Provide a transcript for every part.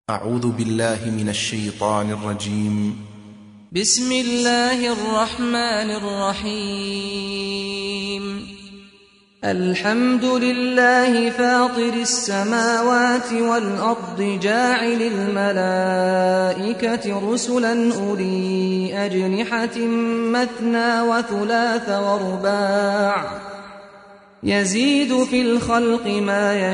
أعوذ بالله من الشيطان الرجيم. بسم الله الرحمن الرحيم. الحمد لله فاطر السماوات والأرض جاعل الملائكة رسلا أولي أجنحة مثنى وثلاث ورباع يزيد في الخلق ما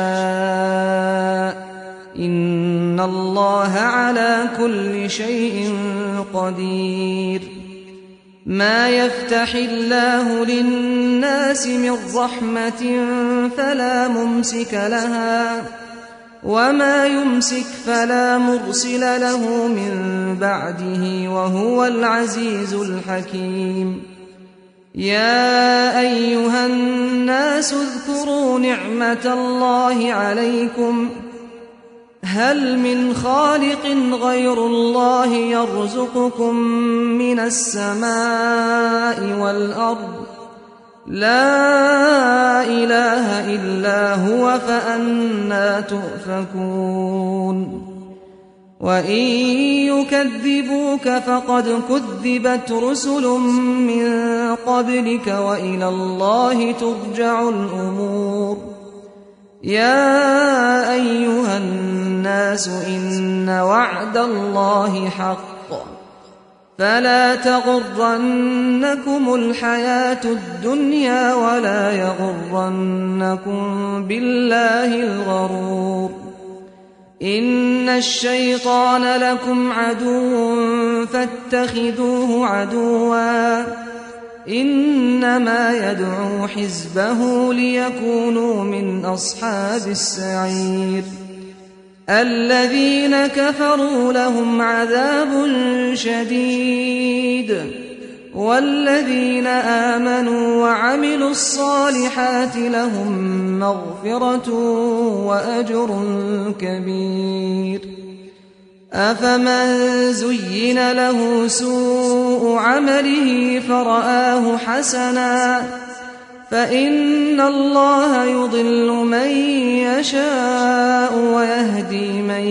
يشاء إن الله على كل شيء قدير. ما يفتح الله للناس من رحمة فلا ممسك لها وما يمسك فلا مرسل له من بعده وهو العزيز الحكيم. يا أيها الناس اذكروا نعمة الله عليكم هل من خالق غير الله يرزقكم من السماء والأرض لا إله إلا هو فأنى تؤفكون. وإن يكذبوك فقد كذبت رسل من قبلك وإلى الله ترجع الأمور. يا أيها الناس إن وعد الله حق فلا تغرنكم الحياة الدنيا ولا يغرنكم بالله الغرور. إن الشيطان لكم عدو فاتخذوه عدوا إنما يدعو حزبه ليكونوا من أصحاب السعير. الذين كفروا لهم عذاب شديد والذين آمنوا وعملوا الصالحات لهم مغفرة وأجر كبير. أفمن زين له سوء عمله فرآه حسنا فإن الله يضل من يشاء ويهدي من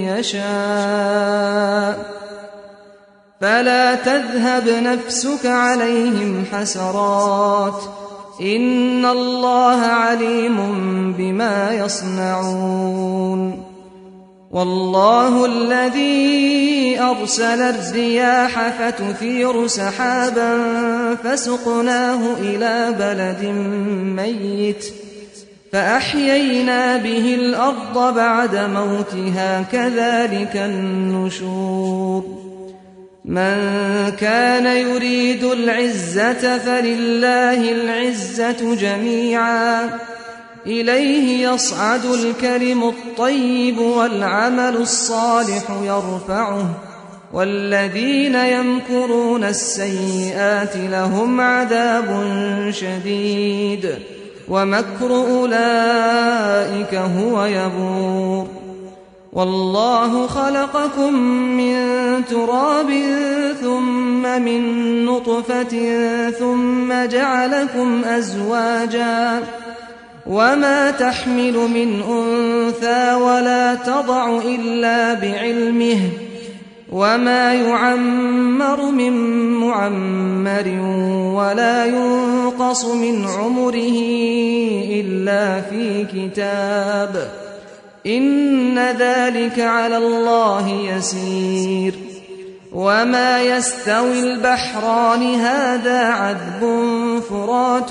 يشاء فلا تذهب نفسك عليهم حسرات إن الله عليم بما يصنعون. والله الذي أرسل الرياح فتثير سحابا فسقناه إلى بلد ميت فأحيينا به الأرض بعد موتها كذلك النشور. من كان يريد العزة فلله العزة جميعا إليه يصعد الكلم الطيب والعمل الصالح يرفعه والذين يمكرون السيئات لهم عذاب شديد ومكر أولئك هو يبور. والله خلقكم من تراب ثم من نطفة ثم جعلكم أزواجا وما تحمل من أنثى ولا تضع إلا بعلمه وما يعمر من معمر ولا ينقص من عمره إلا في كتاب إن ذلك على الله يسير. وما يستوي البحران هذا عذب فرات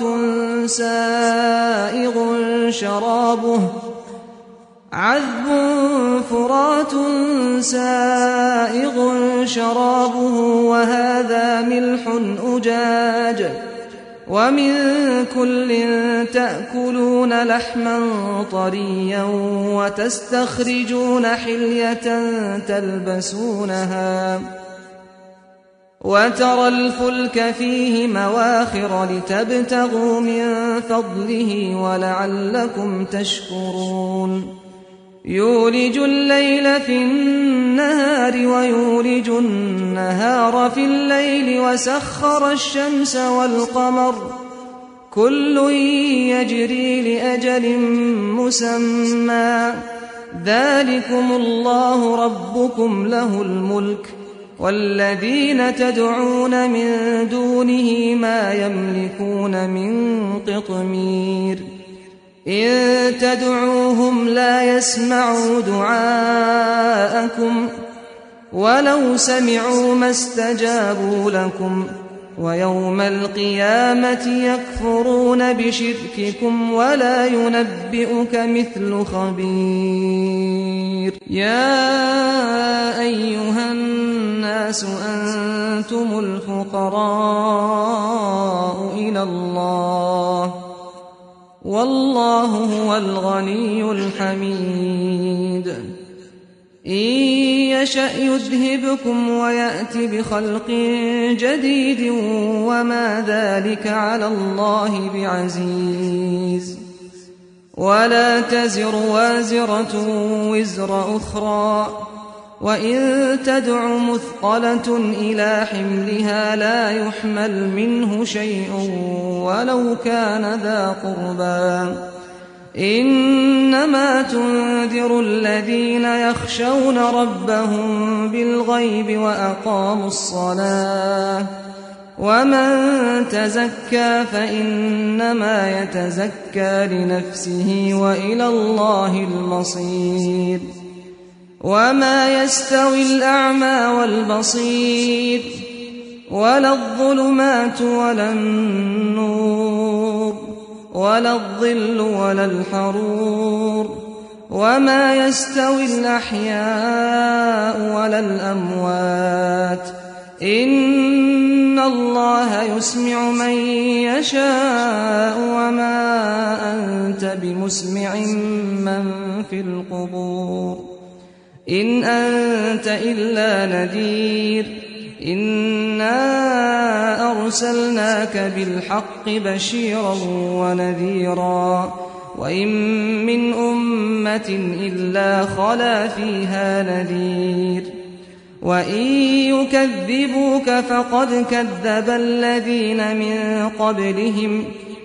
سائغ شرابه وهذا ملح أجاج ومن كل تأكلون لحما طريا وتستخرجون حلية تلبسونها وترى الفلك فيه مواخر لتبتغوا من فضله ولعلكم تشكرون. يولج الليل في النهار ويولج النهار في الليل وسخر الشمس والقمر كل يجري لأجل مسمى ذلكم الله ربكم له الملك والذين تدعون من دونه ما يملكون من قطمير إن تدعوهم لا يسمعوا دعاءكم ولو سمعوا ما استجابوا لكم ويوم القيامة يكفرون بشرككم ولا ينبئك مثل خبير يا أيها الناس أنتم الفقراء إلى الله والله هو الغني الحميد إن يشأ يذهبكم ويأت بخلق جديد وما ذلك على الله بعزيز ولا تزر وازرة وزر أخرى وإن تدع مثقلة إلى حملها لا يحمل منه شيء ولو كان ذا قربى إنما تنذر الذين يخشون ربهم بالغيب وأقاموا الصلاة ومن تزكى فإنما يتزكى لنفسه وإلى الله المصير وما يستوي الأعمى والبصير ولا الظلمات ولا النور ولا الظل ولا الحرور وما يستوي الأحياء ولا الأموات إن الله يسمع من يشاء وما أنت بمسمع من في القبور إن أنت إلا نذير إنا أرسلناك بالحق بشيرا ونذيرا وإن من أمة إلا خلا فيها نذير وإن يكذبوك فقد كذب الذين من قبلهم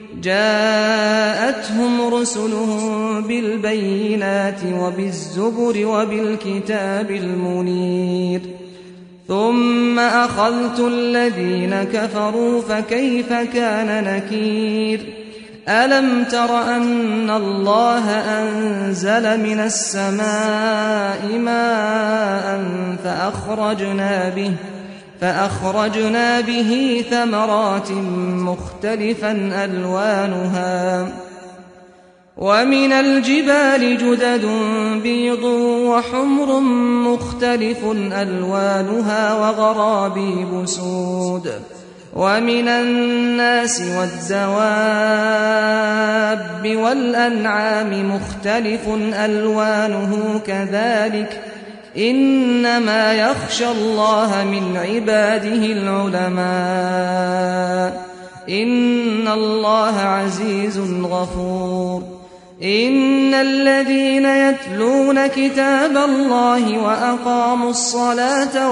جاءتهم رسلهم بالبينات وبالزبر وبالكتاب المنير ثم أخذت الذين كفروا فكيف كان نكير ألم تر أن الله أنزل من السماء ماء فأخرجنا به ثمرات مختلفا ألوانها ومن الجبال جدد بيض وحمر مختلف ألوانها وغرابيب سود ومن الناس والدواب والأنعام مختلف ألوانه كذلك إنما يخشى الله من عباده العلماء إن الله عزيز غفور إن الذين يتلون كتاب الله وأقاموا الصلاة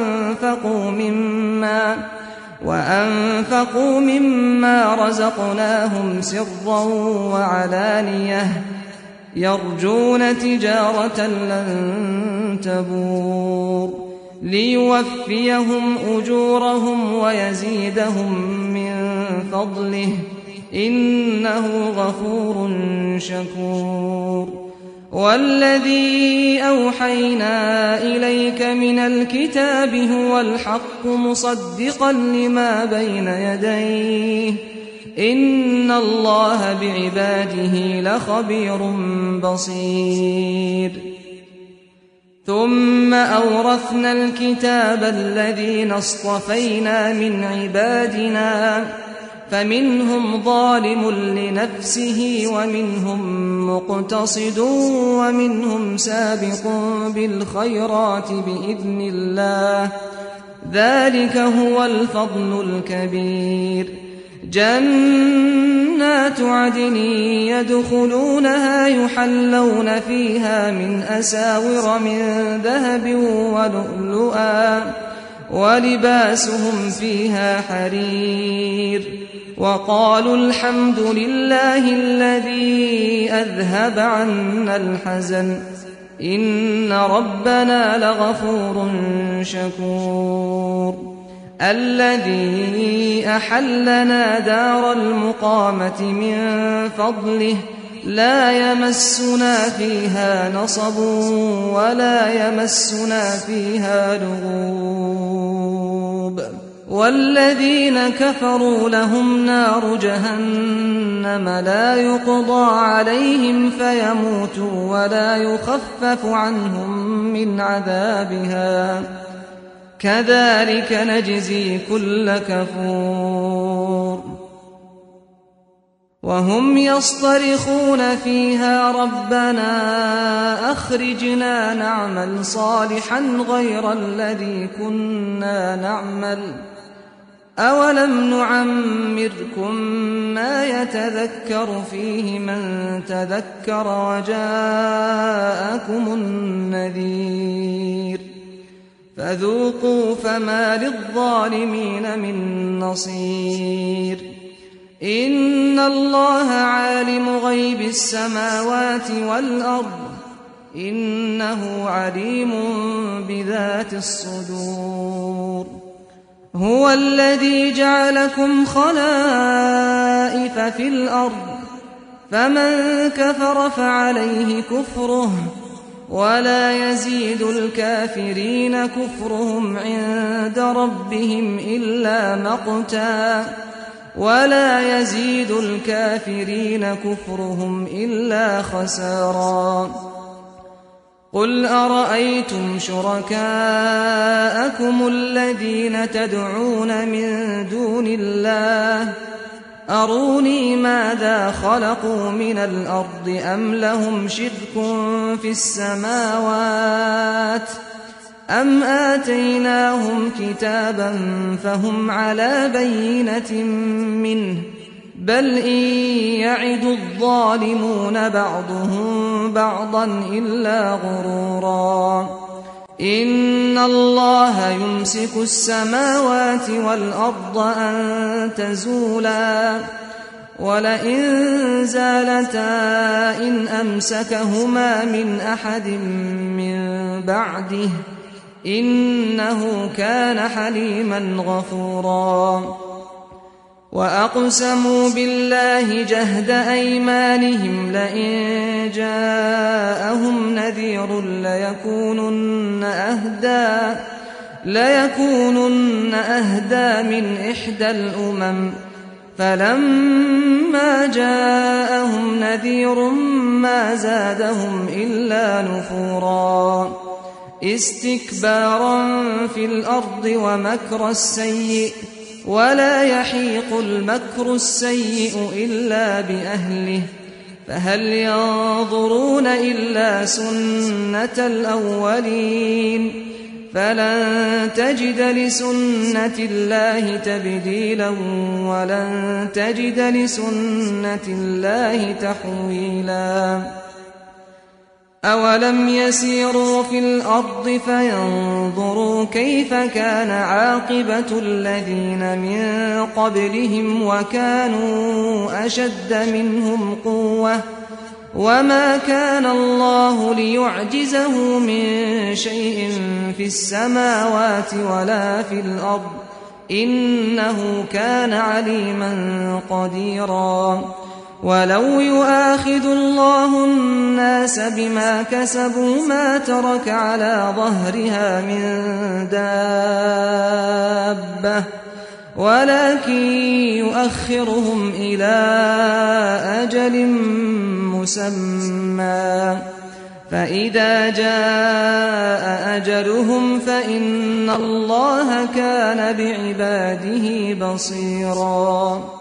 وأنفقوا مما رزقناهم سرا وعلانية يرجون تجارة لن تبور ليوفيهم أجورهم ويزيدهم من فضله إنه غفور شكور والذي أوحينا إليك من الكتاب هو الحق مصدقا لما بين يديه إن الله بعباده لخبير بصير ثم أورثنا الكتاب الذين اصطفينا من عبادنا فمنهم ظالم لنفسه ومنهم مقتصد ومنهم سابق بالخيرات بإذن الله ذلك هو الفضل الكبير جنات عدن يدخلونها يحلون فيها من أساور من ذهب ولؤلؤا ولباسهم فيها حرير وقالوا الحمد لله الذي أذهب عنا الحزن إن ربنا لغفور شكور الذي أحلنا دار المقامة من فضله لا يمسنا فيها نصب ولا يمسنا فيها لغوب والذين كفروا لهم نار جهنم لا يقضى عليهم فيموتوا ولا يخفف عنهم من عذابها كذلك نجزي كل كفور وهم يصطرخون فيها ربنا أخرجنا نعمل صالحا غير الذي كنا نعمل أولم نعمركم ما يتذكر فيه من تذكر وجاءكم النذير فذوقوا فما للظالمين من نصير إن الله عالم غيب السماوات والأرض إنه عليم بذات الصدور هو الذي جعلكم خلائف في الأرض فمن كفر فعليه كفره ولا يزيد الكافرين كفرهم عند ربهم إلا مقتا ولا يزيد الكافرين كفرهم إلا خسارا قل أرأيتم شركاءكم الذين تدعون من دون الله أروني ماذا خلقوا من الأرض أم لهم شرك في السماوات أم آتيناهم كتابا فهم على بينة منه بل إن يعد الظالمون بعضهم بعضا إلا غرورا إن الله يمسك السماوات والأرض أن تزولا ولئن زالتا إن أمسكهما من أحد من بعده إنه كان حليما غفورا وأقسموا بالله جهد أيمانهم لئن جاءهم نذير ليكونن أهدى من إحدى الأمم فلما جاءهم نذير ما زادهم إلا نفورا استكبارا في الأرض ومكر السيء ولا يحيق المكر السيء إلا بأهله فهل ينظرون إلا سنة الأولين فلن تجد لسنة الله تبديلا ولن تجد لسنة الله تحويلا أولم يسيروا في الأرض فينظروا كيف كان عاقبة الذين من قبلهم وكانوا أشد منهم قوة وما كان الله ليعجزه من شيء في السماوات ولا في الأرض إنه كان عليما قديرا ولو يؤاخذ الله الناس بما كسبوا ما ترك على ظهرها من دابة ولكن يؤخرهم إلى أجل مسمى فإذا جاء أجلهم فإن الله كان بعباده بصيرا